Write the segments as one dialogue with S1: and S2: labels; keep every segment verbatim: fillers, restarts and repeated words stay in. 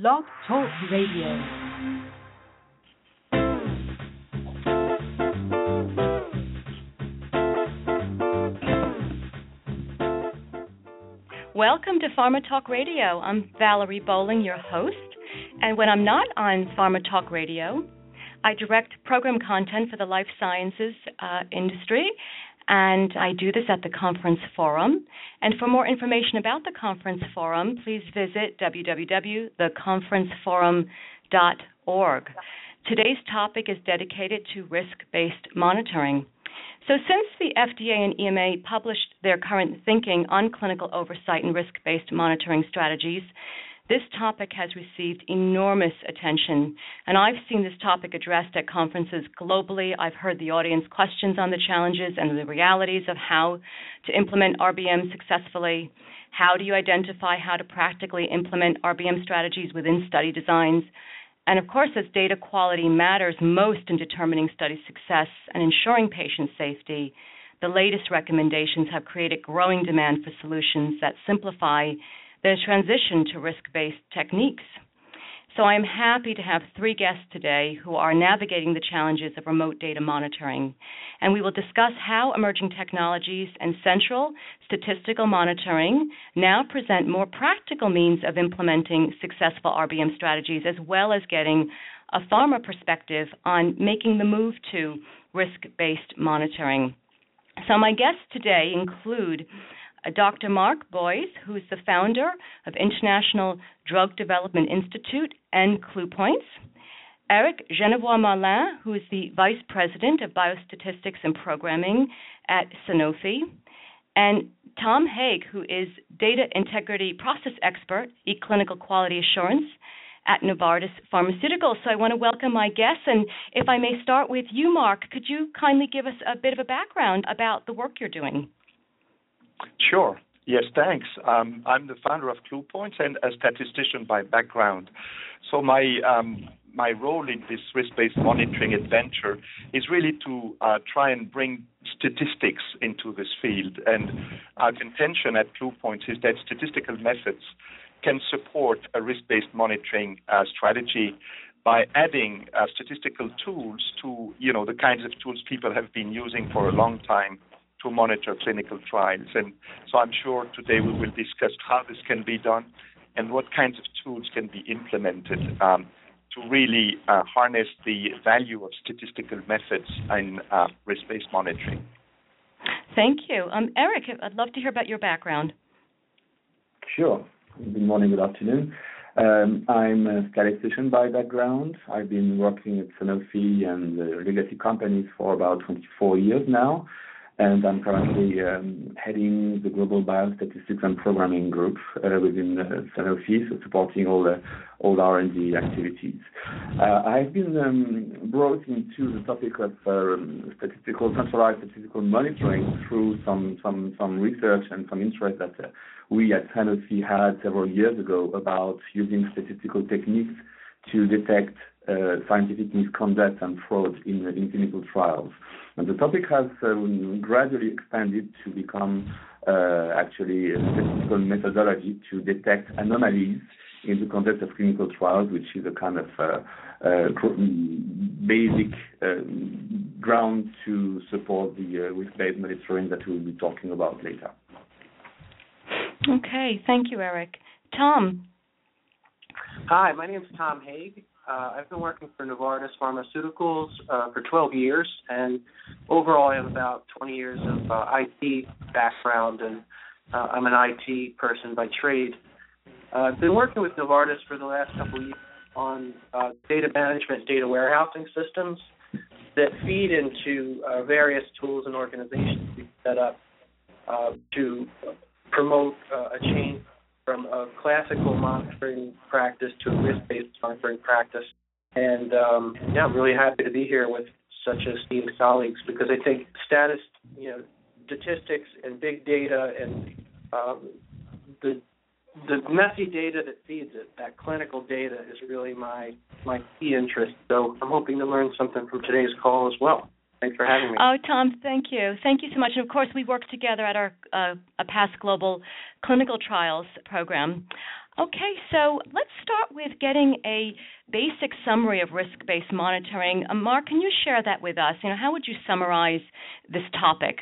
S1: Blog Talk Radio. Welcome to Pharma Talk Radio. I'm Valerie Bowling, your host, and when I'm not on Pharma Talk Radio, I direct program content for the life sciences uh, industry, and I do this at the Conference Forum. And for more information about the Conference Forum, please visit w w w dot the conference forum dot org. Today's topic is dedicated to risk-based monitoring. So since the F D A and E M A published their current thinking on clinical oversight and risk-based monitoring strategies, this topic has received enormous attention, and I've seen this topic addressed at conferences globally. I've heard the audience questions on the challenges and the realities of how to implement R B M successfully. How do you identify how to practically implement R B M strategies within study designs? And of course, as data quality matters most in determining study success and ensuring patient safety, the latest recommendations have created growing demand for solutions that simplify the transition to risk-based techniques. So I am happy to have three guests today who are navigating the challenges of remote data monitoring. And we will discuss how emerging technologies and central statistical monitoring now present more practical means of implementing successful R B M strategies, as well as getting a pharma perspective on making the move to risk-based monitoring. So my guests today include Doctor Mark Boyes, who is the founder of International Drug Development Institute and CluePoints, Eric Genevoix-Marlin, who is the Vice President of Biostatistics and Programming at Sanofi, and Tom Haig, who is Data Integrity Process Expert, eClinical Quality Assurance at Novartis Pharmaceuticals. So I want to welcome my guests, and if I may start with you, Mark, could you kindly give us a bit of a background about the work you're doing?
S2: Sure. Yes, thanks. Um, I'm the founder of CluePoints and a statistician by background. So my um, my role in this risk-based monitoring adventure is really to uh, try and bring statistics into this field. And our contention at CluePoints is that statistical methods can support a risk-based monitoring uh, strategy by adding uh, statistical tools to, you know, the kinds of tools people have been using for a long time to monitor clinical trials. And so I'm sure today we will discuss how this can be done and what kinds of tools can be implemented um, to really uh, harness the value of statistical methods in uh, risk-based monitoring.
S1: Thank you. Um, Eric, I'd love to hear about your background.
S3: Sure. Good morning, good afternoon. Um, I'm a statistician by background. I've been working at Sanofi and uh, legacy companies for about twenty-four years now. And I'm currently um, heading the Global Biostatistics and Programming Group uh, within uh, Sanofi, so supporting all the all R and D activities. Uh, I've been um, brought into the topic of um, statistical, centralized statistical monitoring through some some some research and some interest that uh, we at Sanofi had several years ago about using statistical techniques to detect uh, scientific misconduct and fraud in, in clinical trials. And the topic has um, gradually expanded to become uh, actually a statistical methodology to detect anomalies in the context of clinical trials, which is a kind of uh, uh, basic uh, ground to support the uh, risk-based monitoring that we'll be talking about later.
S1: Okay, thank you, Eric. Tom.
S4: Hi, my name is Tom Haig. Uh, I've been working for Novartis Pharmaceuticals uh, for twelve years, and overall I have about twenty years of uh, I T background, and uh, I'm an I T person by trade. Uh, I've been working with Novartis for the last couple of years on uh, data management, data warehousing systems that feed into uh, various tools and organizations we've set up uh, to promote uh, a change from a classical monitoring practice to a risk-based monitoring practice. And um, yeah, I'm really happy to be here with such esteemed colleagues because I think status, you know, statistics and big data and um, the the messy data that feeds it, that clinical data, is really my my key interest. So I'm hoping to learn something from today's call as well. Thanks for having me.
S1: Oh, Tom, thank you. Thank you so much. And, of course, we work together at our uh, a past global clinical trials program. Okay, so let's start with getting a basic summary of risk-based monitoring. Uh, Mark, can you share that with us? You know, how would you summarize this topic?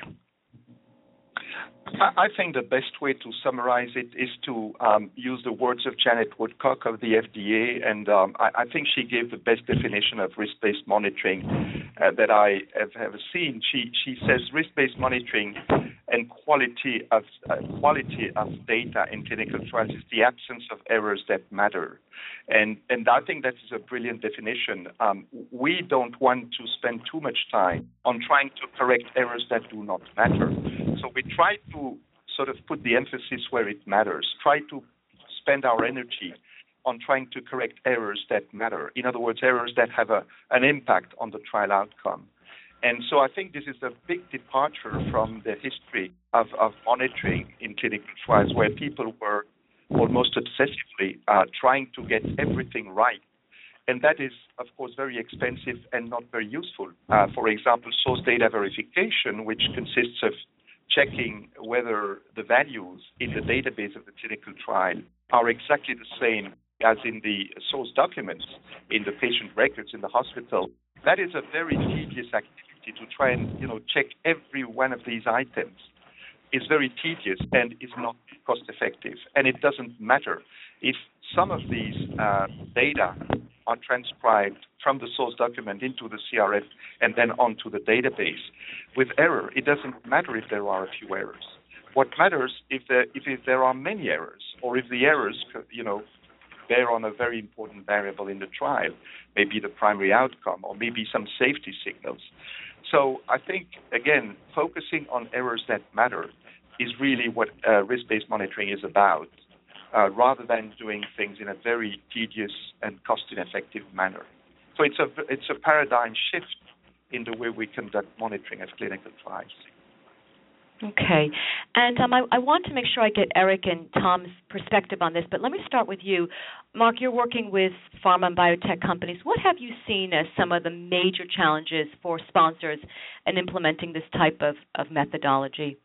S2: I think the best way to summarize it is to um, use the words of Janet Woodcock of the F D A, and um, I, I think she gave the best definition of risk-based monitoring uh, that I have ever seen. She she says risk-based monitoring and quality of uh, quality of data in clinical trials is the absence of errors that matter, and and I think that is a brilliant definition. Um, we don't want to spend too much time on trying to correct errors that do not matter. So we try to sort of put the emphasis where it matters, try to spend our energy on trying to correct errors that matter. In other words, errors that have a, an impact on the trial outcome. And so I think this is a big departure from the history of, of monitoring in clinical trials, where people were almost obsessively uh, trying to get everything right. And that is, of course, very expensive and not very useful. Uh, for example, source data verification, which consists of checking whether the values in the database of the clinical trial are exactly the same as in the source documents, in the patient records in the hospital. That is a very tedious activity to try and, you know, check every one of these items. It's very tedious and is not cost effective. And it doesn't matter if some of these uh, data are transcribed from the source document into the C R F and then onto the database. With error, it doesn't matter if there are a few errors. What matters if there, if, if there are many errors, or if the errors, you know, bear on a very important variable in the trial, maybe the primary outcome, or maybe some safety signals. So I think, again, focusing on errors that matter is really what uh, risk-based monitoring is about, uh, rather than doing things in a very tedious and cost-ineffective manner. So it's a it's a paradigm shift in the way we conduct monitoring of clinical trials.
S1: Okay. And um, I, I want to make sure I get Eric and Tom's perspective on this, but let me start with you. Mark, you're working with pharma and biotech companies. What have you seen as some of the major challenges for sponsors in implementing this type of, of methodology?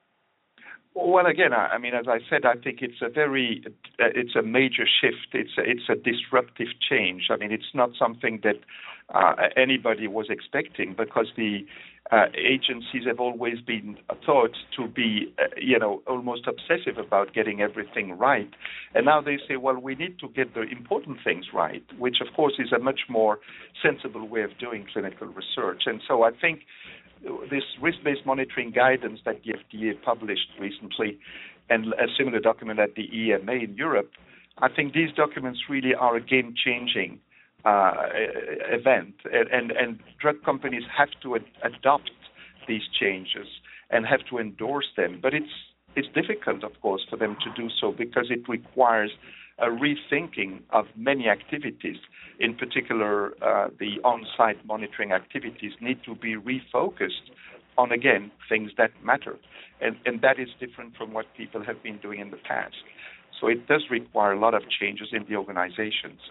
S2: Well, again, I mean, as I said, I think it's a very, it's a major shift. It's a, it's a disruptive change. I mean, it's not something that uh, anybody was expecting, because the uh, agencies have always been thought to be, uh, you know, almost obsessive about getting everything right. And now they say, well, we need to get the important things right, which, of course, is a much more sensible way of doing clinical research. And so I think this risk-based monitoring guidance that the F D A published recently, and a similar document at the E M A in Europe, I think these documents really are a game-changing uh, event, and, and drug companies have to ad- adopt these changes and have to endorse them. But it's it's difficult, of course, for them to do so, because it requires a rethinking of many activities. In particular, uh, the on-site monitoring activities need to be refocused on, again, things that matter. And, and that is different from what people have been doing in the past. So it does require a lot of changes in the organizations.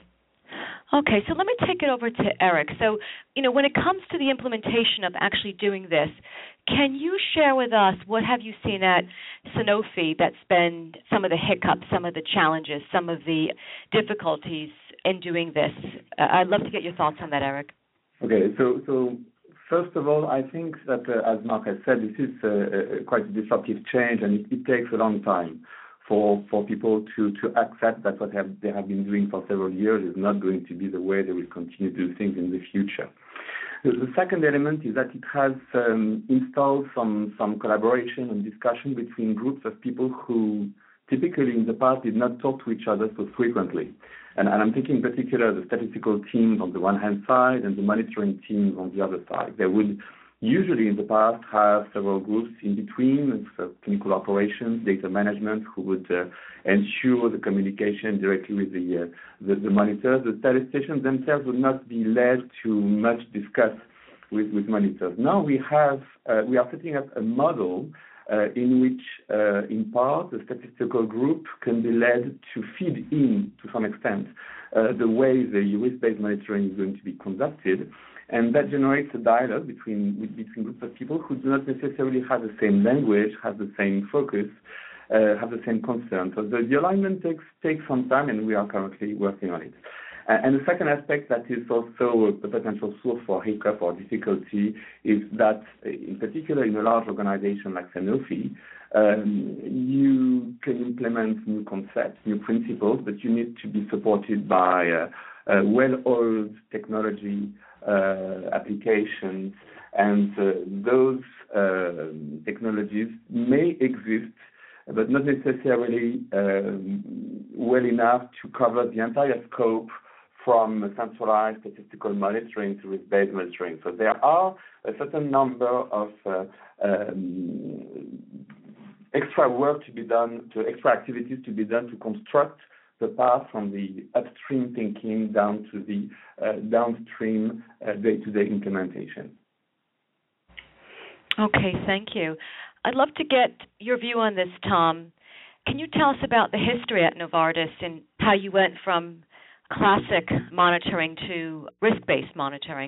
S1: Okay, so let me take it over to Eric. So, you know, when it comes to the implementation of actually doing this, can you share with us what have you seen at Sanofi that's been some of the hiccups, some of the challenges, some of the difficulties in doing this? Uh, I'd love to get your thoughts on that, Eric.
S3: Okay, so so first of all, I think that, uh, as Mark has said, this is uh, quite a disruptive change, and it, it takes a long time for for people to, to accept that what have, they have been doing for several years is not going to be the way they will continue to do things in the future. The, the second element is that it has um, installed some, some collaboration and discussion between groups of people who typically in the past did not talk to each other so frequently. And, and I'm thinking in particular the statistical teams on the one hand side and the monitoring teams on the other side. They would usually in the past have several groups in between, so clinical operations, data management, who would uh, ensure the communication directly with the, uh, the, the monitors. The statisticians themselves would not be led to much discuss with, with monitors. Now we have, uh, we are setting up a model uh, in which, uh, in part, the statistical group can be led to feed in, to some extent, uh, the way the risk-based monitoring is going to be conducted. And that generates a dialogue between between groups of people who do not necessarily have the same language, have the same focus, uh, have the same concern. So the, the alignment takes takes some time, and we are currently working on it. Uh, and the second aspect that is also a potential source for hiccup or difficulty is that, in particular, in a large organization like Sanofi, um, you can implement new concepts, new principles, but you need to be supported by uh, uh, well-oiled technology uh, applications, and uh, those uh, technologies may exist, but not necessarily um, well enough to cover the entire scope from centralized statistical monitoring to risk-based monitoring. So there are a certain number of uh, um, extra work to be done, to extra activities to be done to construct the path from the upstream thinking down to the uh, downstream uh, day-to-day implementation.
S1: Okay, thank you. I'd love to get your view on this, Tom. Can you tell us about the history at Novartis and how you went from classic monitoring to risk-based monitoring?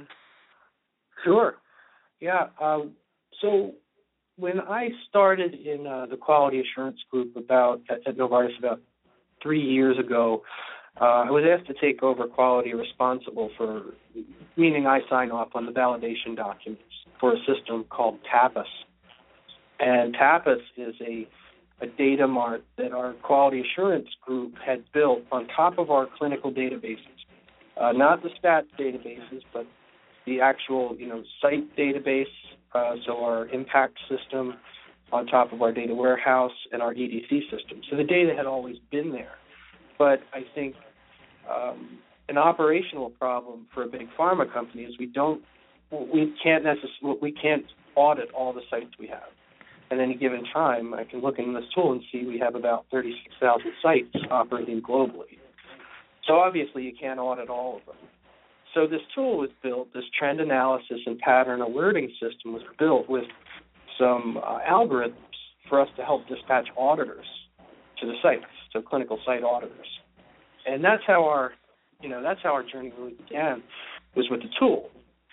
S4: Sure. Yeah. Um, so when I started in uh, the quality assurance group about at, at Novartis about three years ago, uh, I was asked to take over quality responsible for, meaning I sign off on the validation documents for a system called TAPAS. And TAPAS is a a data mart that our quality assurance group had built on top of our clinical databases, uh, not the stats databases, but the actual, you know, site database, uh, so our impact system on top of our data warehouse and our E D C system. So the data had always been there, but I think um, an operational problem for a big pharma company is we don't, we can't necessarily, we can't audit all the sites we have. At any given time, I can look in this tool and see we have about thirty-six thousand sites operating globally. So obviously you can't audit all of them. So this tool was built, this trend analysis and pattern alerting system was built with some uh, algorithms for us to help dispatch auditors to the sites, so clinical site auditors. And that's how our, you know, that's how our journey really began, was with the tool.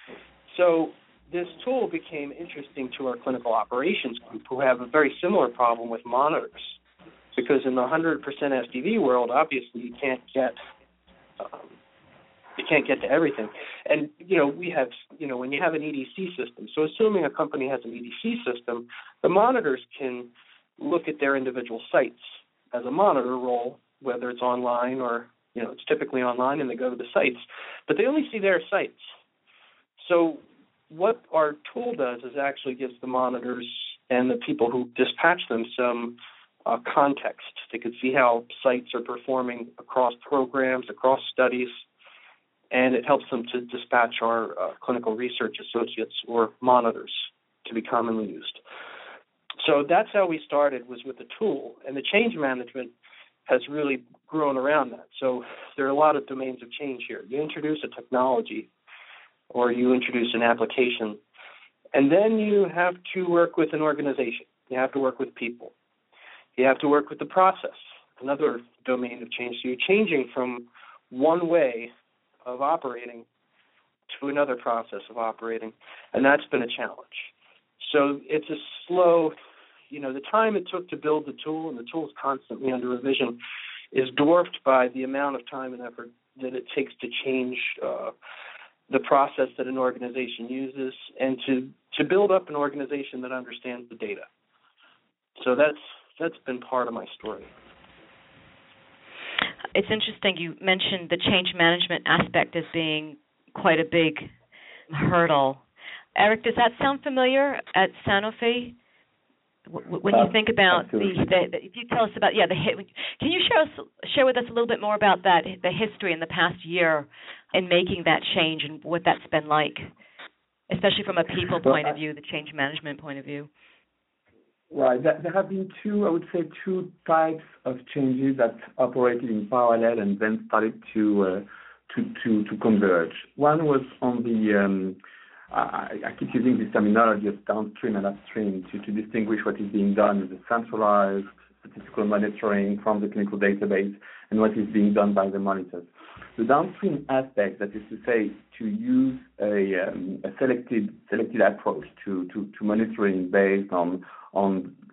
S4: So this tool became interesting to our clinical operations group, who have a very similar problem with monitors, because in the one hundred percent S D V world, obviously you can't get um, you can't get to everything. And you know, we have, you know, when you have an E D C system, so assuming a company has an E D C system, the monitors can look at their individual sites as a monitor role, whether it's online or, you know, it's typically online and they go to the sites, but they only see their sites. So what our tool does is actually gives the monitors and the people who dispatch them some uh, context. They can see how sites are performing across programs, across studies, and it helps them to dispatch our uh, clinical research associates or monitors to be commonly used. So that's how we started, was with the tool, and the change management has really grown around that. So there are a lot of domains of change here. You introduce a technology, or you introduce an application, and then you have to work with an organization. You have to work with people. You have to work with the process, another domain of change. So you're changing from one way of operating to another process of operating, and that's been a challenge. So it's a slow, you know, the time it took to build the tool, and the tool is constantly under revision, is dwarfed by the amount of time and effort that it takes to change uh, the process that an organization uses, and to, to build up an organization that understands the data. So that's that's been part of my story.
S1: It's interesting you mentioned the change management aspect as being quite a big hurdle. Eric, does that sound familiar at Sanofi? When you think about the, the, the, if you tell us about, yeah, the can you share us share with us a little bit more about that, the history in the past year in making that change and what that's been like, especially from a people point of view, the change management point of view?
S3: Right. There have been two, I would say, two types of changes that operated in parallel and then started to uh, to, to to converge. One was on the um, I, I keep using this terminology of downstream and upstream to, to distinguish what is being done in the centralized statistical monitoring from the clinical database and what is being done by the monitors. The downstream aspect, that is to say, to use a, um, a selected selected approach to, to, to monitoring based on on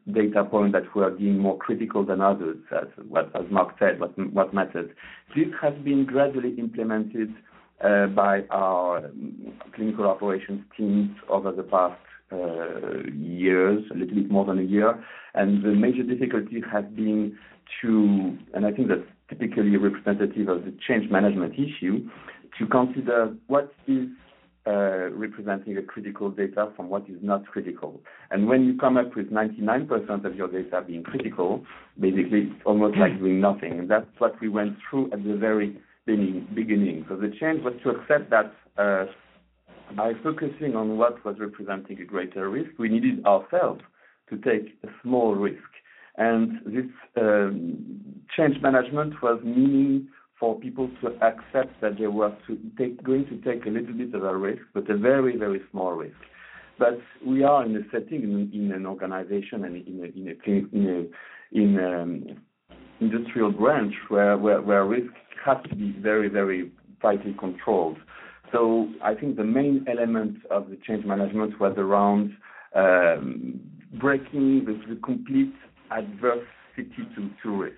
S3: data points that were deemed more critical than others, as, what, as Mark said, what, what matters. This has been gradually implemented uh, by our clinical operations teams over the past uh, years, a little bit more than a year. And the major difficulty has been to, and I think that's typically representative of the change management issue, to consider what is uh, representing a critical data from what is not critical. And when you come up with ninety-nine percent of your data being critical, basically it's almost like doing nothing. And that's what we went through at the very beginning. So the change was to accept that uh, by focusing on what was representing a greater risk, we needed ourselves to take a small risk. And this um, change management was meaning for people to accept that they were to take, going to take a little bit of a risk, but a very, very small risk. But we are in a setting, in, in an organization and in a, in a, in a, in um, industrial branch where, where, where risk has to be very, very tightly controlled. So I think the main element of the change management was around um, breaking the, the complete adversity to, to risk.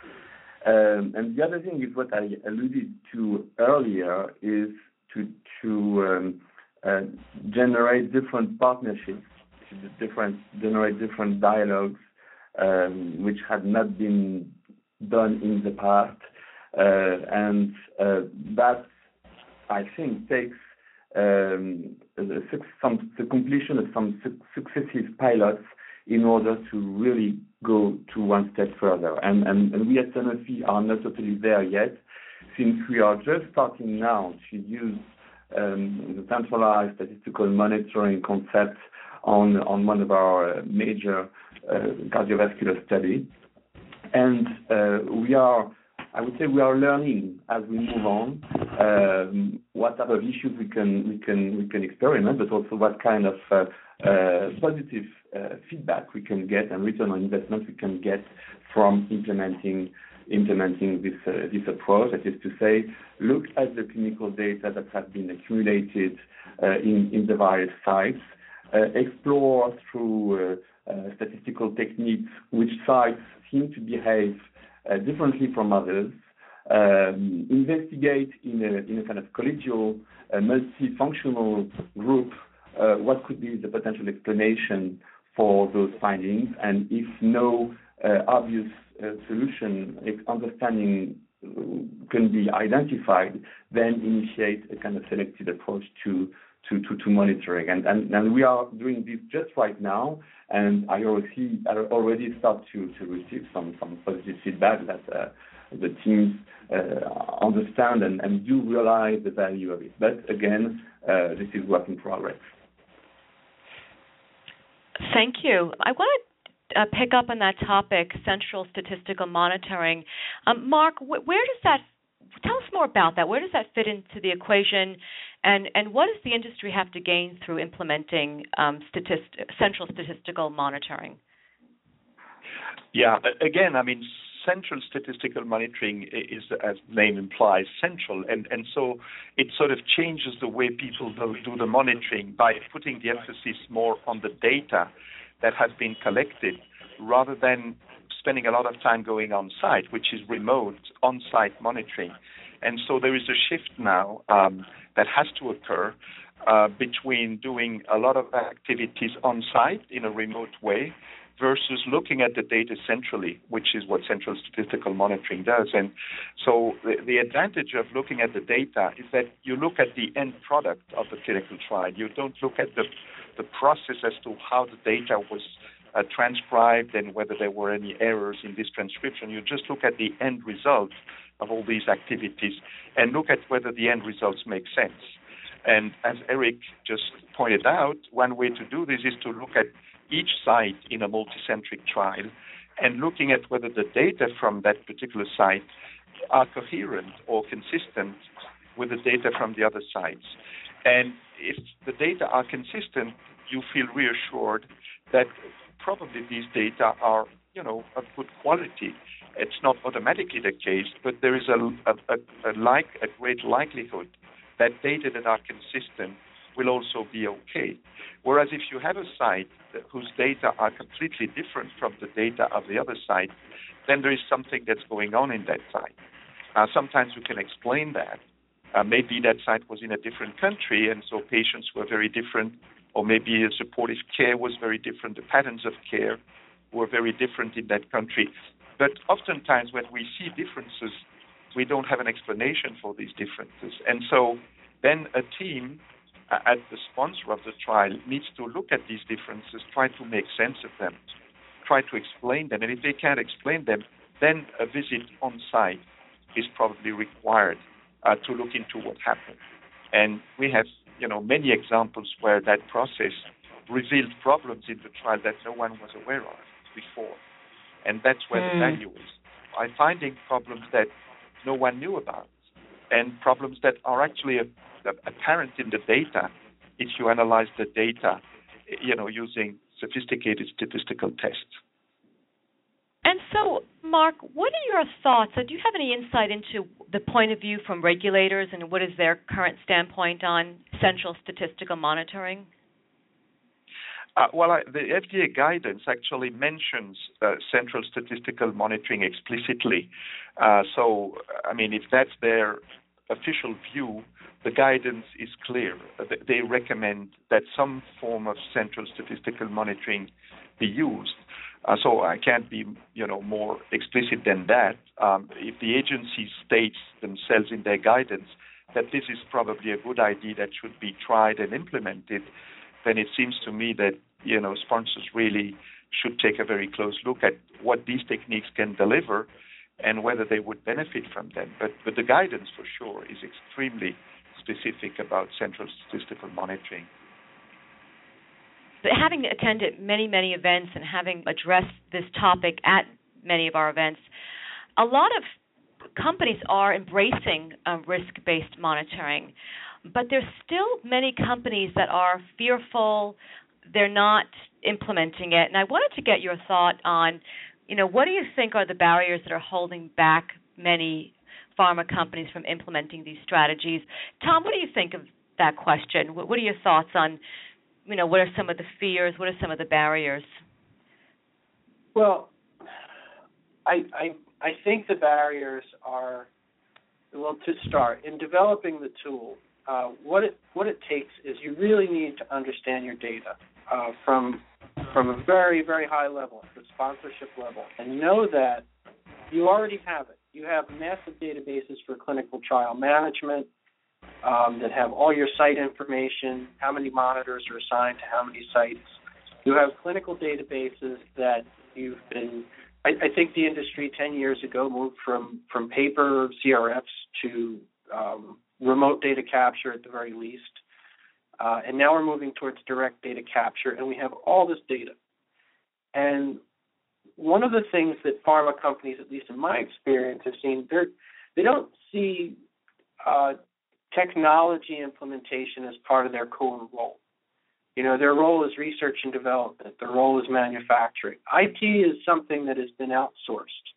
S3: Um, and the other thing is what I alluded to earlier is to, to um, uh, generate different partnerships, to different, generate different dialogues, um, which had not been done in the past. Uh, and uh, that, I think, takes um, the, some, the completion of some su- successive pilots in order to really go to one step further. And, and, and we at Sanofi are not totally there yet, since we are just starting now to use um, the centralized statistical monitoring concept on, on one of our major uh, cardiovascular studies. And uh, we are, I would say we are learning as we move on um, what type of issues we can, we can, we can experiment, but also what kind of uh, uh, positive uh, feedback we can get and return on investment we can get from implementing implementing this uh, this approach. That is to say, look at the clinical data that has been accumulated uh, in in the various sites, uh, explore through uh, uh, statistical techniques which sites seem to behave uh, differently from others. Um, investigate in a in a kind of collegial, uh, multifunctional group uh, what could be the potential explanation for those findings, and if no uh, obvious uh, solution, if understanding can be identified, then initiate a kind of selected approach to to, to, to monitoring. And, and and we are doing this just right now, and I already I already start to, to receive some, some positive feedback that uh, the teams uh, understand and, and do realize the value of it. But again, uh, this is work in progress.
S1: Thank you. I want to uh, pick up on that topic, central statistical monitoring. Um, Mark, wh- where does that, tell us more about that. Where does that fit into the equation, and, and what does the industry have to gain through implementing um, statist- central statistical monitoring?
S2: Yeah, again, I mean, central statistical monitoring is, as the name implies, central, and, and so it sort of changes the way people do, do the monitoring by putting the emphasis more on the data that has been collected rather than spending a lot of time going on site, which is remote on-site monitoring. And so there is a shift now um, that has to occur uh, between doing a lot of activities on site in a remote way versus looking at the data centrally, which is what central statistical monitoring does. And so the, the advantage of looking at the data is that you look at the end product of the clinical trial. You don't look at the, the process as to how the data was uh, transcribed and whether there were any errors in this transcription. You just look at the end result of all these activities and look at whether the end results make sense. And as Eric just pointed out, one way to do this is to look at each site in a multicentric trial and looking at whether the data from that particular site are coherent or consistent with the data from the other sites. And if the data are consistent, you feel reassured that probably these data are, you know, of good quality. It's not automatically the case, but there is a, a, a, a, like, a great likelihood that data that are consistent will also be okay. Whereas if you have a site whose data are completely different from the data of the other site, then there is something that's going on in that site. Uh, sometimes we can explain that. Uh, maybe that site was in a different country, and so patients were very different, or maybe the supportive care was very different, the patterns of care were very different in that country. But oftentimes when we see differences, we don't have an explanation for these differences. And so then a team uh, at the sponsor of the trial needs to look at these differences, try to make sense of them, try to explain them. And if they can't explain them, then a visit on site is probably required uh, to look into what happened. And we have, you know, many examples where that process revealed problems in the trial that no one was aware of before. And that's where mm. the value is. By finding problems that no one knew about, and problems that are actually a, a, apparent in the data if you analyze the data, you know, using sophisticated statistical tests.
S1: And so, Mark, what are your thoughts? Do you have any insight into the point of view from regulators and what is their current standpoint on central statistical monitoring?
S2: Uh, well, I, the F D A guidance actually mentions uh, central statistical monitoring explicitly. Uh, so, I mean, if that's their official view, the guidance is clear. They recommend that some form of central statistical monitoring be used. Uh, so I can't be, you know, more explicit than that. Um, if the agency states themselves in their guidance that this is probably a good idea that should be tried and implemented, then it seems to me that, you know, sponsors really should take a very close look at what these techniques can deliver and whether they would benefit from them. But, but the guidance, for sure, is extremely specific about central statistical monitoring.
S1: But having attended many, many events and having addressed this topic at many of our events, a lot of companies are embracing uh, risk-based monitoring, but there's still many companies that are fearful, they're not implementing it. And I wanted to get your thought on, you know, what do you think are the barriers that are holding back many pharma companies from implementing these strategies? Tom, what do you think of that question? What are your thoughts on, you know, what are some of the fears? What are some of the barriers?
S4: Well, I I, I think the barriers are, well, to start, in developing the tool, uh, what it what it takes is you really need to understand your data uh, from from a very, very high level, the sponsorship level, and know that you already have it. You have massive databases for clinical trial management um, that have all your site information, how many monitors are assigned to how many sites. You have clinical databases that you've been, I, I think the industry ten years ago moved from, from paper C R Fs to um, remote data capture at the very least. Uh, and now we're moving towards direct data capture, and we have all this data. And one of the things that pharma companies, at least in my experience, have seen, they're, they don't see uh, technology implementation as part of their core role. You know, their role is research and development. Their role is manufacturing. I T is something that has been outsourced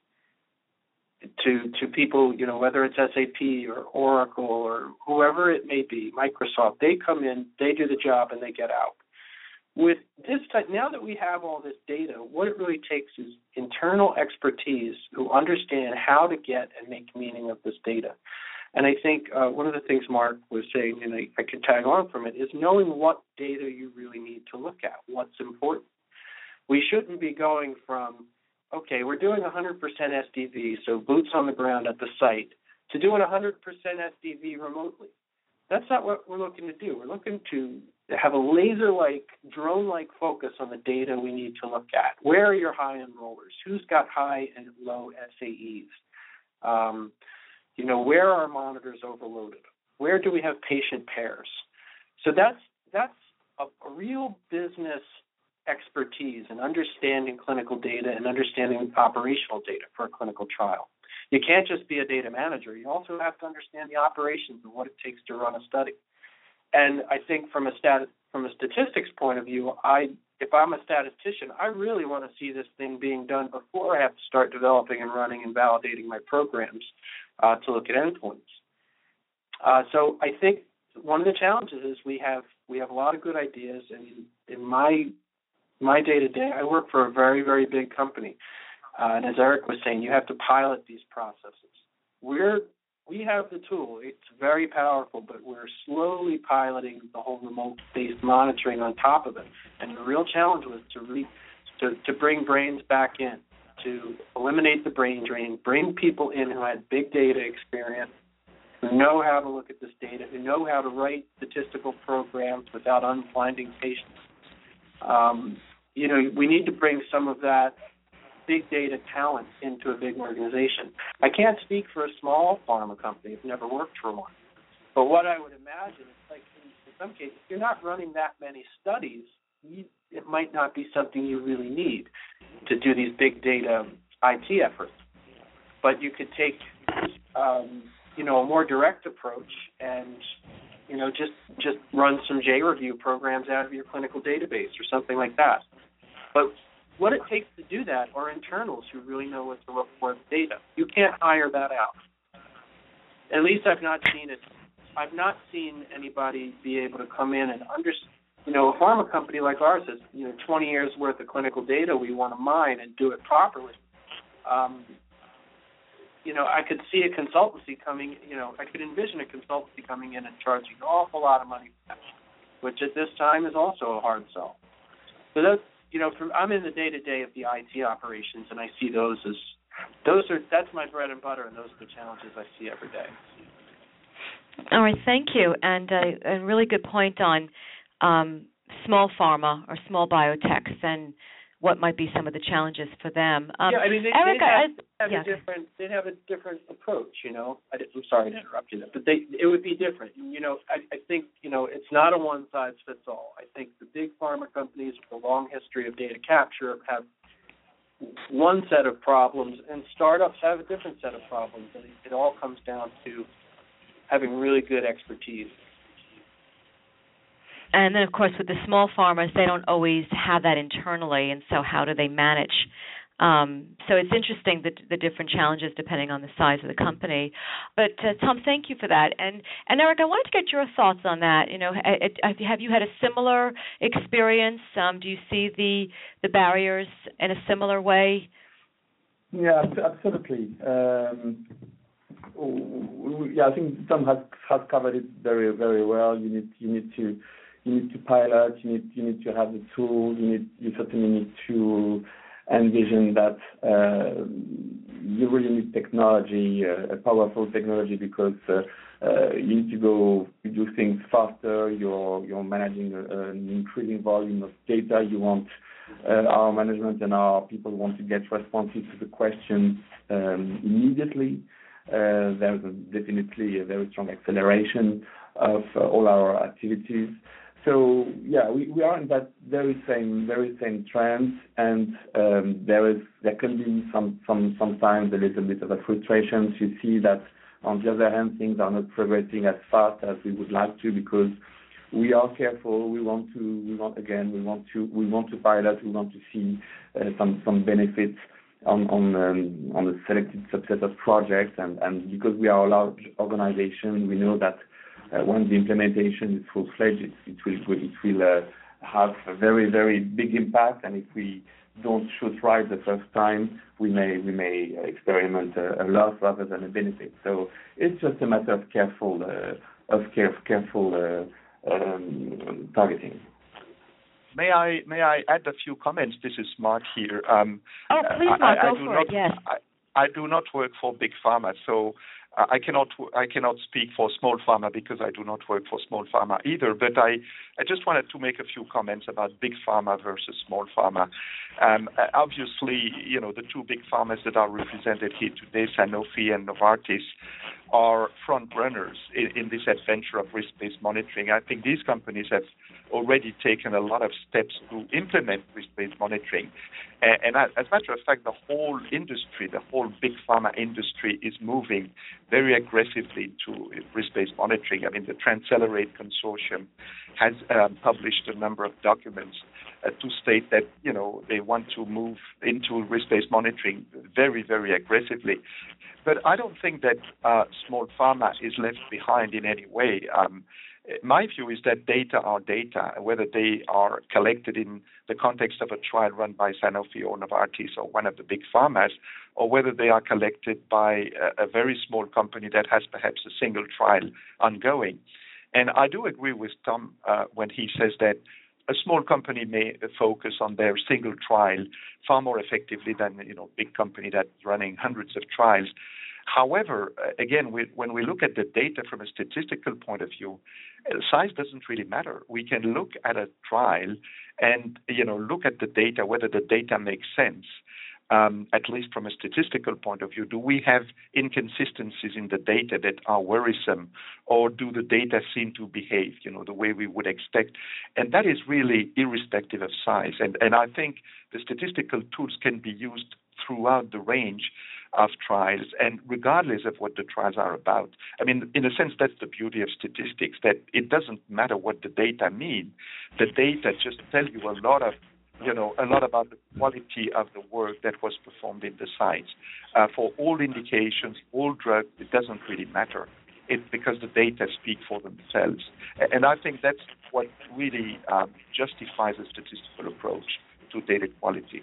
S4: to to people, you know, whether it's S A P or Oracle or whoever it may be, Microsoft. They come in, they do the job, and they get out. With this type, now that we have all this data, what it really takes is internal expertise who understand how to get and make meaning of this data. And I think uh, one of the things Mark was saying, and I, I can tag on from it, is knowing what data you really need to look at, what's important. We shouldn't be going from, okay, we're doing one hundred percent S D V, so boots on the ground at the site, to doing one hundred percent S D V remotely. That's not what we're looking to do. We're looking to have a laser-like, drone-like focus on the data we need to look at. Where are your high enrollers? Who's got high and low S A Es? Um, you know, where are monitors overloaded? Where do we have patient pairs? So that's that's a, a real business expertise in understanding clinical data and understanding operational data for a clinical trial. You can't just be a data manager. You also have to understand the operations of what it takes to run a study. And I think from a stat, from a statistics point of view, I if I'm a statistician, I really want to see this thing being done before I have to start developing and running and validating my programs uh, to look at endpoints. Uh, so I think one of the challenges is we have we have a lot of good ideas, and in my my day to day, I work for a very very big company, uh, and as Eric was saying, you have to pilot these processes. We're we have the tool; it's very powerful, but we're slowly piloting the whole remote-based monitoring on top of it. And the real challenge was to re, to to bring brains back in, to eliminate the brain drain, bring people in who had big data experience, who know how to look at this data, who know how to write statistical programs without unblinding patients. Um, you know, we need to bring some of that big data talent into a big organization. I can't speak for a small pharma company. I've never worked for one. But what I would imagine is, like, in, in some cases, if you're not running that many studies, you, it might not be something you really need to do these big data I T efforts. But you could take... Um, you know, a more direct approach and, you know, just just run some J-review programs out of your clinical database or something like that. But what it takes to do that are internals who really know what to look for in data. You can't hire that out. At least I've not seen it. I've not seen anybody be able to come in and understand. You know, a pharma company like ours has, you know, twenty years worth of clinical data we want to mine and do it properly. Um, You know, I could see a consultancy coming, you know, I could envision a consultancy coming in and charging an awful lot of money for that, which at this time is also a hard sell. So that's, you know, from, I'm in the day-to-day of the I T operations, and I see those as, those are, that's my bread and butter, and those are the challenges I see every day.
S1: All right, thank you. And uh, a really good point on um, small pharma or small biotechs and what might be some of the challenges for them. Um,
S4: yeah, I mean, they,
S1: Eric,
S4: they'd have,
S1: I,
S4: have
S1: yeah.
S4: a different, they'd have a different approach, you know. I, I'm sorry to interrupt you, but they, it would be different. You know, I, I think, you know, it's not a one-size-fits-all. I think the big pharma companies with a long history of data capture have one set of problems, and startups have a different set of problems, and it, it all comes down to having really good expertise.
S1: And then, of course, with the small pharmas, they don't always have that internally, and so how do they manage? Um, so it's interesting, the, the different challenges depending on the size of the company. But, uh, Tom, thank you for that. And, and Eric, I wanted to get your thoughts on that. You know, have you had a similar experience? Um, do you see the, the barriers in a similar way?
S3: Yeah, absolutely. Um, yeah, I think Tom has, has covered it very, very well. You need, you need to... You need to pilot. You need you need to have the tool. You need you certainly need to envision that uh, you really need technology, uh, a powerful technology, because uh, uh, you need to go you do things faster. You're you're managing a, an increasing volume of data. You want uh, our management and our people want to get responses to the questions um, immediately. Uh, there's a, definitely a very strong acceleration of uh, all our activities. So yeah, we, we are in that very same very same trend, and um, there is there can be some some sometimes a little bit of a frustration to see that on the other hand things are not progressing as fast as we would like to, because we are careful. We want to we want again we want to we want to pilot. We want to see uh, some some benefits on on um, on a selected subset of projects, and, and because we are a large organization, we know that. Uh, when the implementation is full-fledged, it, it will it will uh, have a very very big impact. And if we don't shoot right the first time, we may we may experiment a, a loss rather than a benefit. So it's just a matter of careful uh, of care, careful uh, um, targeting.
S2: May I may I add a few comments? This is Mark here. Um,
S1: oh, please, Mark,
S2: I, I
S1: go for
S2: not,
S1: it. Yes.
S2: I, I do not work for big pharma, so. Uh, I cannot I cannot speak for small pharma because I do not work for small pharma either. But I, I just wanted to make a few comments about big pharma versus small pharma. Um, obviously, you know, the two big pharmas that are represented here today, Sanofi and Novartis, are front runners in, in this adventure of risk-based monitoring. I think these companies have already taken a lot of steps to implement risk-based monitoring. And, and as a matter of fact, the whole industry, the whole big pharma industry is moving very aggressively to risk-based monitoring. I mean, the Transcelerate Consortium has um, published a number of documents uh, to state that, you know, they want to move into risk-based monitoring very, very aggressively. But I don't think that uh, small pharma is left behind in any way. Um, My view is that data are data, whether they are collected in the context of a trial run by Sanofi or Novartis or one of the big pharmas, or whether they are collected by a, a very small company that has perhaps a single trial ongoing. And I do agree with Tom uh, when he says that a small company may focus on their single trial far more effectively than, you know, big company that's running hundreds of trials. However, again, we, when we look at the data from a statistical point of view, size doesn't really matter. We can look at a trial and, you know, look at the data, whether the data makes sense, um, at least from a statistical point of view. Do we have inconsistencies in the data that are worrisome, or do the data seem to behave, you know, the way we would expect? And that is really irrespective of size. And, and I think the statistical tools can be used throughout the range of trials, and regardless of what the trials are about. I mean, in a sense, that's the beauty of statistics, that it doesn't matter what the data mean. The data just tell you a lot of, you know, a lot about the quality of the work that was performed in the sites. Uh, for all indications, all drugs, it doesn't really matter. It's because the data speak for themselves. And I think that's what really um, justifies a statistical approach to data quality.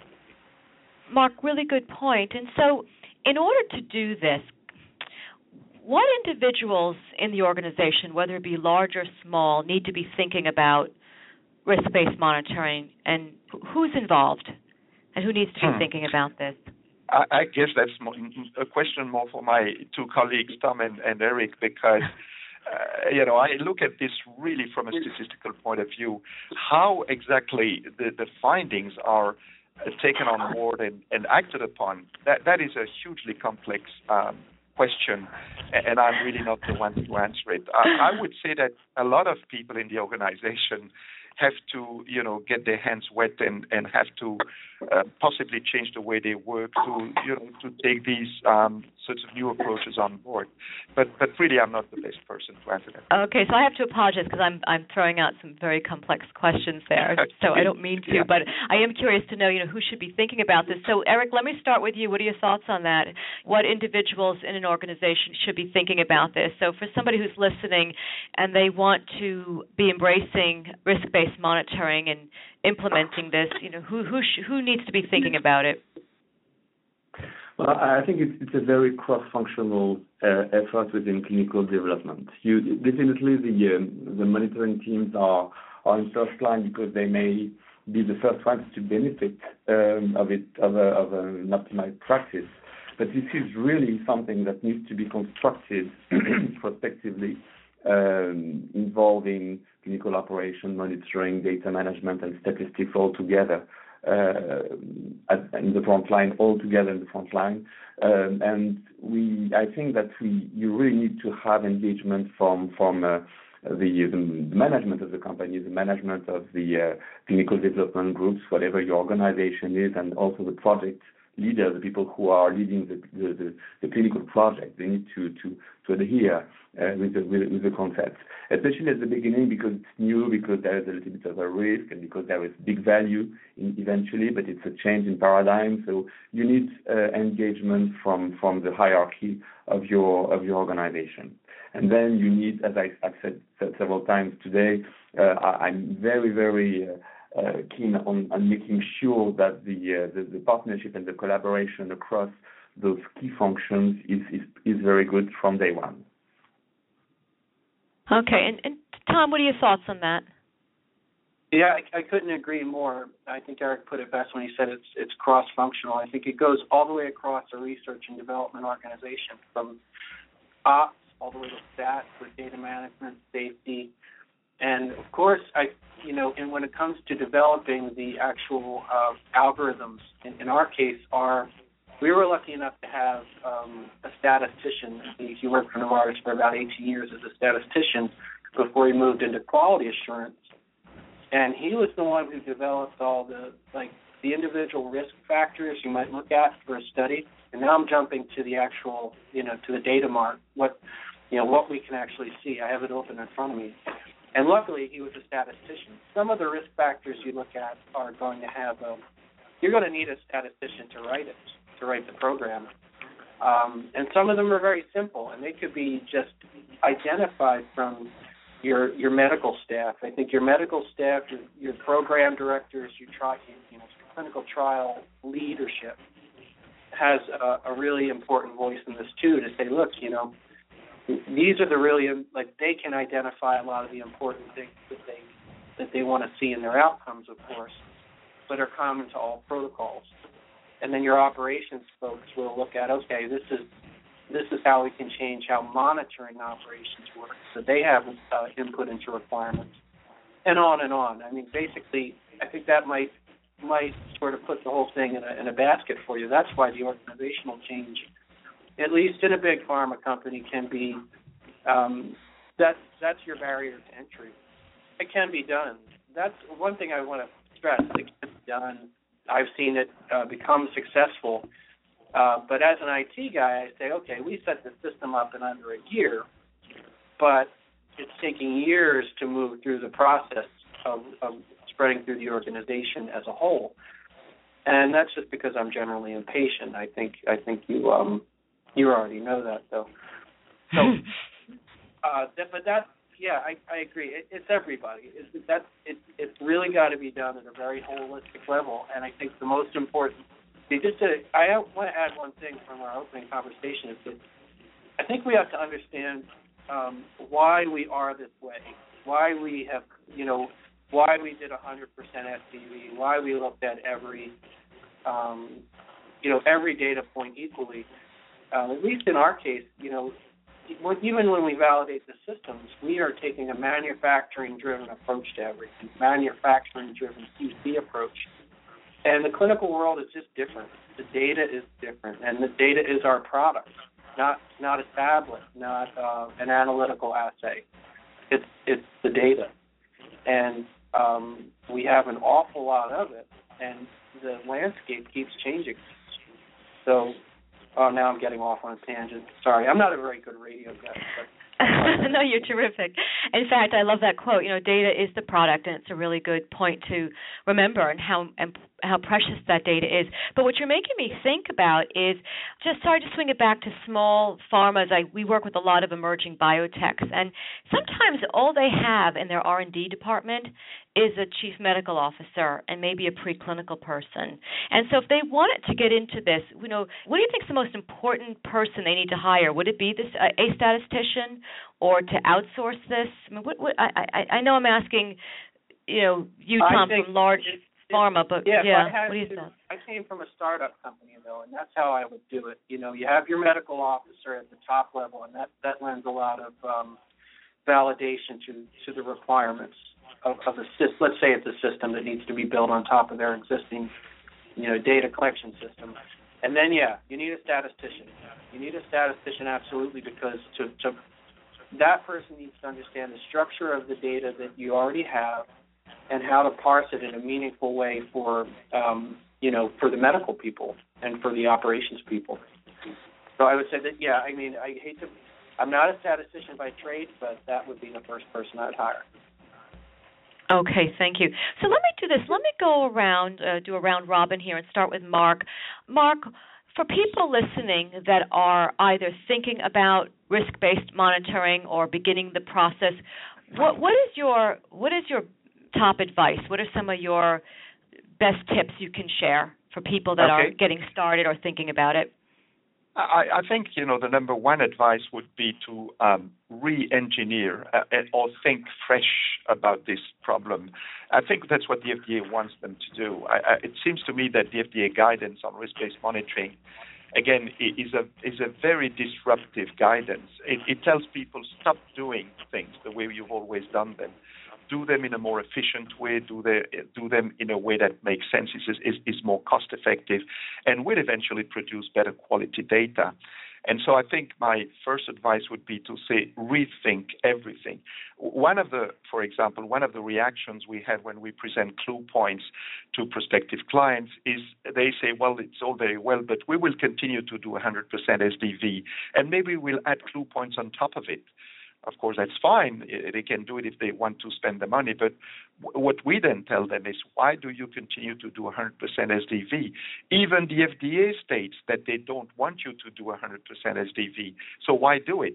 S1: Mark, really good point. And so in order to do this, what individuals in the organization, whether it be large or small, need to be thinking about risk-based monitoring, and who's involved and who needs to be hmm. thinking about this?
S2: I, I guess that's more, a question more for my two colleagues, Tom and, and Eric, because uh, you know, I look at this really from a statistical point of view. How exactly the, the findings are taken on board and, and acted upon, that that is a hugely complex um, question, and I'm really not the one to answer it. I, I would say that a lot of people in the organization have to, you know, get their hands wet and, and have to uh, possibly change the way they work to, you know, to take these um, sorts of new approaches on board. But but really, I'm not the best person to answer that.
S1: Okay, so I have to apologize because I'm I'm throwing out some very complex questions there. So I don't mean to, yeah. But I am curious to know, you know, who should be thinking about this. So Eric, let me start with you. What are your thoughts on that? What individuals in an organization should be thinking about this? So for somebody who's listening and they want to be embracing risk-based monitoring and implementing this, you know, who who sh- who needs to be thinking about it?
S3: Well, I think it's, it's a very cross-functional uh, effort within clinical development. You definitely the um, the monitoring teams are are in first line because they may be the first ones to benefit um, of it of, a, of an optimized practice. But this is really something that needs to be constructed prospectively, um, involving clinical operation, monitoring, data management, and statistics all together. Uh, at, in the front line, all together in the front line, um, and we. I think that we. You really need to have engagement from from uh, the, the management of the company, the management of the uh, clinical development groups, whatever your organization is, and also the project leaders, the people who are leading the the, the, the clinical project. They need to to to adhere uh, with the with, with the concepts, especially at the beginning, because it's new, because there is a little bit of a risk, and because there is big value in eventually, but it's a change in paradigm. So you need uh, engagement from from the hierarchy of your of your organization, and then you need, as I, I've said, said several times today, uh, I, I'm very very uh, uh, keen on, on making sure that the, uh, the the partnership and the collaboration across those key functions is, is, is very good from day one.
S1: Okay, and, and Tom, what are your thoughts on that?
S4: Yeah, I, I couldn't agree more. I think Eric put it best when he said it's it's cross-functional. I think it goes all the way across a research and development organization, from ops all the way to stats with data management, safety, and of course, I you know, and when it comes to developing the actual uh, algorithms, in, in our case, our we were lucky enough to have um, a statistician. He, he worked for Novartis for about eighteen years as a statistician before he moved into quality assurance. And he was the one who developed all the, like, the individual risk factors you might look at for a study. And now I'm jumping to the actual, you know, to the data mark, what, you know, what we can actually see. I have it open in front of me. And luckily, he was a statistician. Some of the risk factors you look at are going to have a, you're going to need a statistician to write it, to write the program. Um, and some of them are very simple, and they could be just identified from your your medical staff. I think your medical staff, your, your program directors, your tri- you know, clinical trial leadership has a, a really important voice in this too. To say, look, you know, these are the really like they can identify a lot of the important things that they that they want to see in their outcomes, of course, but are common to all protocols. And then your operations folks will look at, okay, this is this is how we can change how monitoring operations work, so they have uh, input into requirements, and on and on. I mean, basically, I think that might might sort of put the whole thing in a, in a basket for you. That's why the organizational change, at least in a big pharma company, can be um, that's that's your barrier to entry. It can be done. That's one thing I want to stress. It can be done. I've seen it uh, become successful. Uh, but as an I T guy, I say, okay, we set the system up in under a year, but it's taking years to move through the process of, of spreading through the organization as a whole. And that's just because I'm generally impatient. I think I think you um, you already know that, though. So, uh, that, but that. Yeah, I, I agree. It, it's everybody. It's, that's, it, it's really got to be done at a very holistic level. And I think the most important, just to, I want to add one thing from our opening conversation is that I think we have to understand um, why we are this way, why we have, you know, why we did one hundred percent S D V, why we looked at every, um, you know, every data point equally. Uh, at least in our case, you know, even when we validate the systems, we are taking a manufacturing-driven approach to everything, manufacturing-driven Q C approach. And the clinical world is just different. The data is different, and the data is our product, not not a tablet, not uh, an analytical assay. It's it's the data, and um, we have an awful lot of it, and the landscape keeps changing. So. Oh, now I'm getting off on a tangent. Sorry, I'm not a very good radio guy. But
S1: no, you're terrific. In fact, I love that quote. You know, data is the product, and it's a really good point to remember and how and how precious that data is. But what you're making me think about is just sorry to swing it back to small pharmas. I we work with a lot of emerging biotechs, and sometimes all they have in their R and D department is a chief medical officer and maybe a preclinical person. And so if they wanted to get into this, you know, what do you think is the most important person they need to hire? Would it be this uh, a statistician or to outsource this? I mean, what, what, I, I, I know I'm asking, you know, you, Tom, from large it, it, pharma, but
S4: yeah,
S1: yeah
S4: I
S1: what do you
S4: to,
S1: think?
S4: I came from a startup company, though, and that's how I would do it. You know, you have your medical officer at the top level, and that, that lends a lot of um, validation to, to the requirements of, of a system. Let's say it's a system that needs to be built on top of their existing, you know, data collection system. And then, yeah, you need a statistician. You need a statistician, absolutely, because to, to that person needs to understand the structure of the data that you already have and how to parse it in a meaningful way for, um, you know, for the medical people and for the operations people. So I would say that, yeah, I mean, I hate to, I'm not a statistician by trade, but that would be the first person I'd hire.
S1: Okay, thank you. So let me do this. Let me go around, uh, do a round robin here and start with Mark. Mark, for people listening that are either thinking about risk-based monitoring or beginning the process, what, what is your what is your top advice? What are some of your best tips you can share for people that
S2: okay.
S1: are getting started or thinking about it?
S2: I, I think, you know, the number one advice would be to um, re-engineer uh, or think fresh about this problem. I think that's what the F D A wants them to do. I, I, it seems to me that the F D A guidance on risk-based monitoring, again, is a is a very disruptive guidance. It, it tells people stop doing things the way you've always done them. Do them in a more efficient way, do, the, do them in a way that makes sense, is, is, is more cost-effective, and will eventually produce better quality data. And so I think my first advice would be to say rethink everything. One of the, for example, one of the reactions we had when we present clue points to prospective clients is they say, well, it's all very well, but we will continue to do one hundred percent S D V, and maybe we'll add clue points on top of it. Of course, that's fine. They can do it if they want to spend the money. But what we then tell them is, why do you continue to do one hundred percent S D V? Even the F D A states that they don't want you to do one hundred percent S D V. So why do it?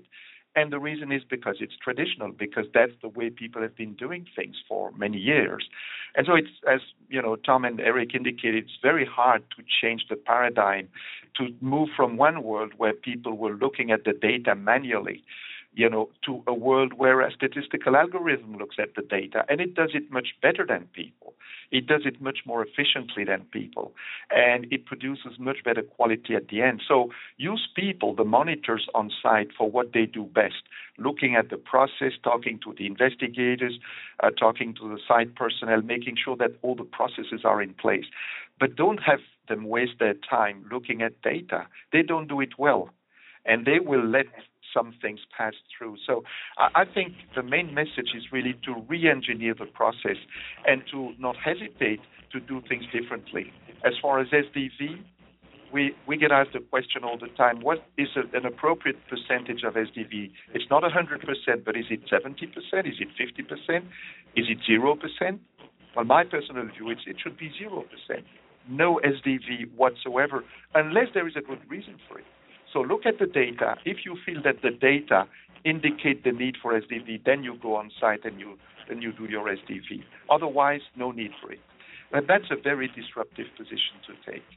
S2: And the reason is because it's traditional, because that's the way people have been doing things for many years. And so it's, as you know, Tom and Eric indicated, it's very hard to change the paradigm, to move from one world where people were looking at the data manually, you know, to a world where a statistical algorithm looks at the data, and it does it much better than people. It does it much more efficiently than people, and it produces much better quality at the end. So use people, the monitors on site, for what they do best, looking at the process, talking to the investigators, uh, talking to the site personnel, making sure that all the processes are in place. But don't have them waste their time looking at data. They don't do it well, and they will let some things pass through. So I think the main message is really to re-engineer the process and to not hesitate to do things differently. As far as S D V, we, we get asked the question all the time, what is a, an appropriate percentage of S D V? It's not one hundred percent, but is it seventy percent? Is it fifty percent? Is it zero percent? Well, my personal view is it should be zero percent. No S D V whatsoever, unless there is a good reason for it. So look at the data. If you feel that the data indicate the need for S D V, then you go on site and you and you do your S D V. Otherwise, no need for it. But that's a very disruptive position to take.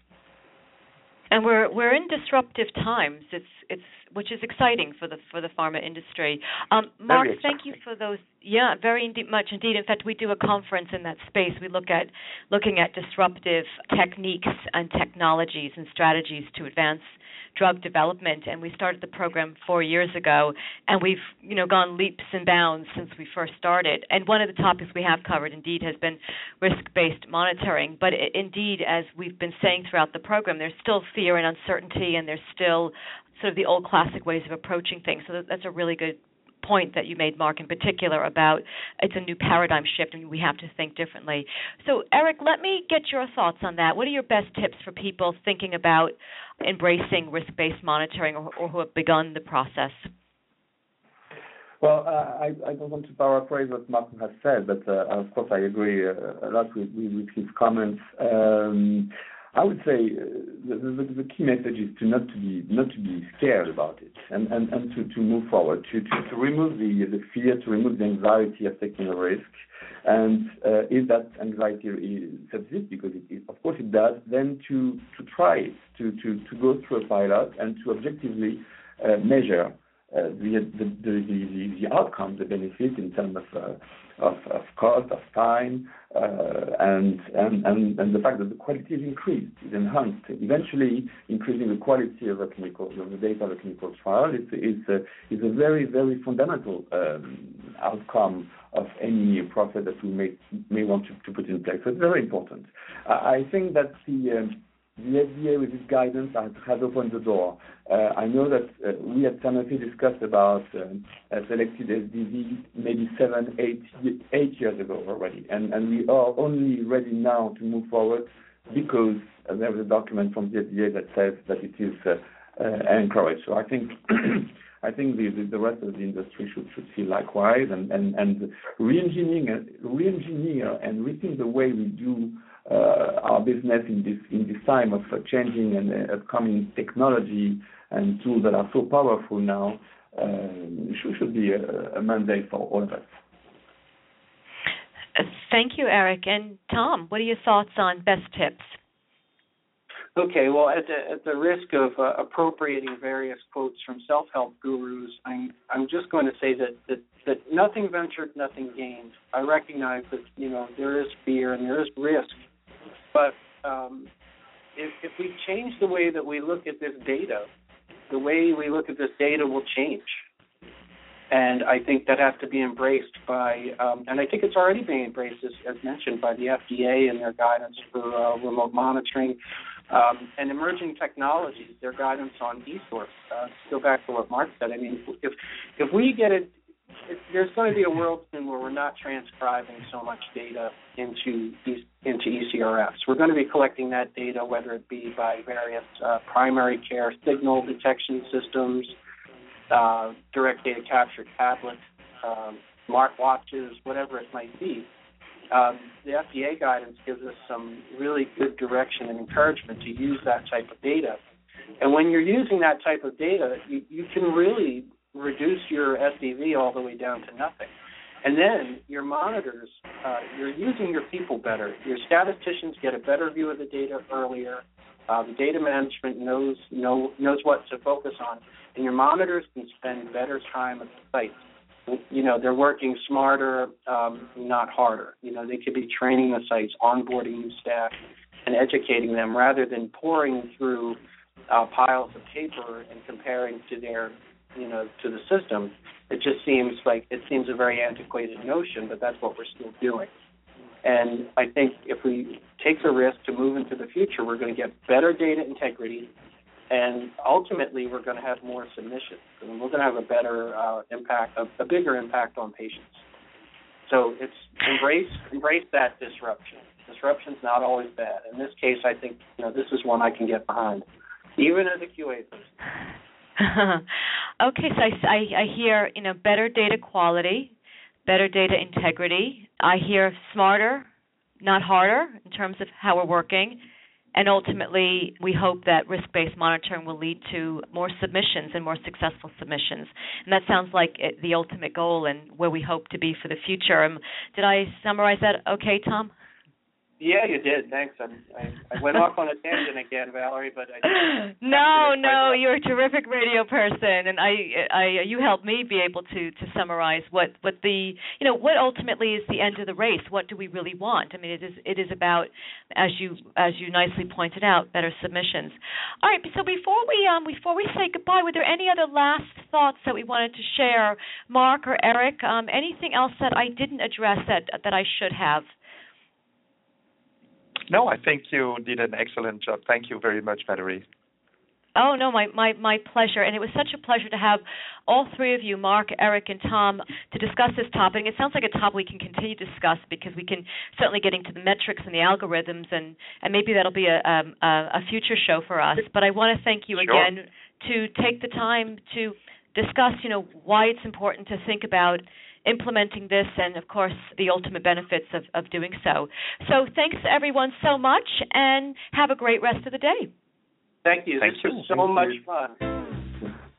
S1: And we're we're in disruptive times. It's it's which is exciting for the for the pharma industry. Um, Mark, thank you for those. Yeah, very indeed, much indeed. In fact, we do a conference in that space. We look at looking at disruptive techniques and technologies and strategies to advance drug development, and we started the program four years ago, and we've you know gone leaps and bounds since we first started. And one of the topics we have covered, indeed, has been risk-based monitoring. But it, indeed, as we've been saying throughout the program, there's still fear and uncertainty, and there's still sort of the old classic ways of approaching things. So that, that's a really good point that you made, Mark, in particular, about it's a new paradigm shift and we have to think differently. So, Eric, let me get your thoughts on that. What are your best tips for people thinking about embracing risk-based monitoring or, or who have begun the process?
S3: Well, uh, I, I don't want to paraphrase what Martin has said, but uh, of course I agree uh, a lot with, with his comments. Um, I would say uh, the, the, the key message is to not to be not to be scared about it, and, and, and to, to move forward, to, to, to remove the the fear, to remove the anxiety of taking a risk, and uh, if that anxiety subsists, because it, it, of course it does, then to to try it, to to to go through a pilot and to objectively uh, measure uh, the, the, the the the outcome, the benefit in terms of uh, of, of cost, of time, uh, and, and, and, and the fact that the quality is increased, is enhanced, eventually increasing the quality of a clinical, of the data of a clinical trial is, is, a, is a very, very fundamental um, outcome of any process that we may, may want to, to put in place. So it's very important. I, I think that the um, The F D A, with its guidance, has, has opened the door. Uh, I know that uh, we at Sanofi discussed about um, uh, selected S D V maybe seven, eight, eight years ago already, and, and we are only ready now to move forward because uh, there is a document from the F D A that says that it is uh, uh, encouraged. So I think I think the, the, the rest of the industry should, should feel likewise, and, and, and re-engineer, re-engineer and rethink the way we do Uh, our business in this in this time of uh, changing and uh, upcoming technology and tools that are so powerful now uh, should, should be a, a mandate for all of us.
S1: Uh, thank you, Eric. And Tom, what are your thoughts on best tips?
S4: Okay, well, at the, at the risk of uh, appropriating various quotes from self-help gurus, I'm I'm just going to say that, that that nothing ventured, nothing gained. I recognize that you know there is fear and there is risk. But um, if, if we change the way that we look at this data, the way we look at this data will change. And I think that has to be embraced by, um, and I think it's already being embraced, as, as mentioned, by the F D A and their guidance for uh, remote monitoring um, and emerging technologies, their guidance on eSource. Uh, to go back to what Mark said, I mean, if if we get it, if there's going to be a world soon where we're not transcribing so much data into into E C R Fs. We're going to be collecting that data, whether it be by various uh, primary care signal detection systems, uh, direct data capture tablets, um, smart watches, whatever it might be. Um, the F D A guidance gives us some really good direction and encouragement to use that type of data. And when you're using that type of data, you, you can really reduce your S D V all the way down to nothing. And then your monitors, uh, you're using your people better. Your statisticians get a better view of the data earlier. Uh, the data management knows know, knows what to focus on, and your monitors can spend better time at the site. You know, they're working smarter, um, not harder. You know, they could be training the sites, onboarding new staff, and educating them rather than pouring through uh, piles of paper and comparing to their, you know, to the system. It just seems like it seems a very antiquated notion, but that's what we're still doing. And I think if we take the risk to move into the future, we're going to get better data integrity, and ultimately we're going to have more submissions, and we're going to have a better uh, impact, a, a bigger impact on patients. So it's embrace embrace that disruption. Disruption's not always bad. In this case, I think you know this is one I can get behind, even as a Q A person.
S1: Okay, so I, I, I hear you know better data quality, better data integrity. I hear smarter, not harder, in terms of how we're working. And ultimately, we hope that risk-based monitoring will lead to more submissions and more successful submissions. And that sounds like it, the ultimate goal and where we hope to be for the future. Um, did I summarize that okay, Tom?
S4: Yeah, you did. Thanks. I, I, I went off on a tangent again, Valerie, but I
S1: no, no, you're a terrific radio person, and I, I, you helped me be able to, to summarize what, what the, you know, what ultimately is the end of the race. What do we really want? I mean, it is, it is about, as you, as you nicely pointed out, better submissions. All right. So before we, um, before we say goodbye, were there any other last thoughts that we wanted to share, Mark or Eric? Um, anything else that I didn't address that that I should have?
S2: No, I think you did an excellent job. Thank you very much, Valerie.
S1: Oh, no, my, my, my pleasure. And it was such a pleasure to have all three of you, Mark, Eric, and Tom, to discuss this topic. And it sounds like a topic we can continue to discuss because we can certainly get into the metrics and the algorithms, and, and maybe that'll be a, um, a, a future show for us. But I want to thank you
S2: Sure.
S1: again to take the time to discuss, you know, why it's important to think about implementing this and, of course, the ultimate benefits of, of doing so. So thanks, everyone, so much, and have a great rest of the day.
S4: Thank you.
S2: Thank
S4: this
S2: you.
S4: was so
S3: Thank
S4: much
S3: you.
S4: fun.